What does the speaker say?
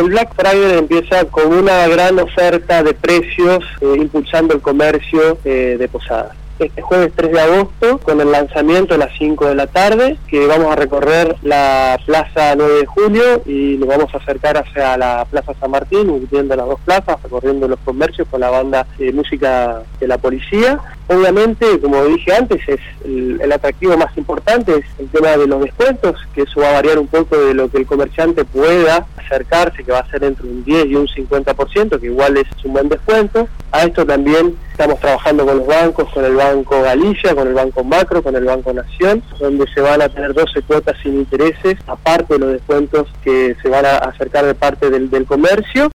El Black Friday empieza con una gran oferta de precios impulsando el comercio de Posadas. Este jueves 3 de agosto, con el lanzamiento a las 5 de la tarde, que vamos a recorrer la Plaza 9 de Julio y nos vamos a acercar hacia la Plaza San Martín, uniendo las dos plazas, recorriendo los comercios con la banda de música de la policía. Obviamente, como dije antes, es el atractivo más importante es el tema de los descuentos, que eso va a variar un poco de lo que el comerciante pueda acercarse, que va a ser entre un 10 y un 50%, que igual es un buen descuento. A esto también estamos trabajando con los bancos, con el Banco Galicia, con el Banco Macro, con el Banco Nación, donde se van a tener 12 cuotas sin intereses, aparte de los descuentos que se van a acercar de parte del comercio.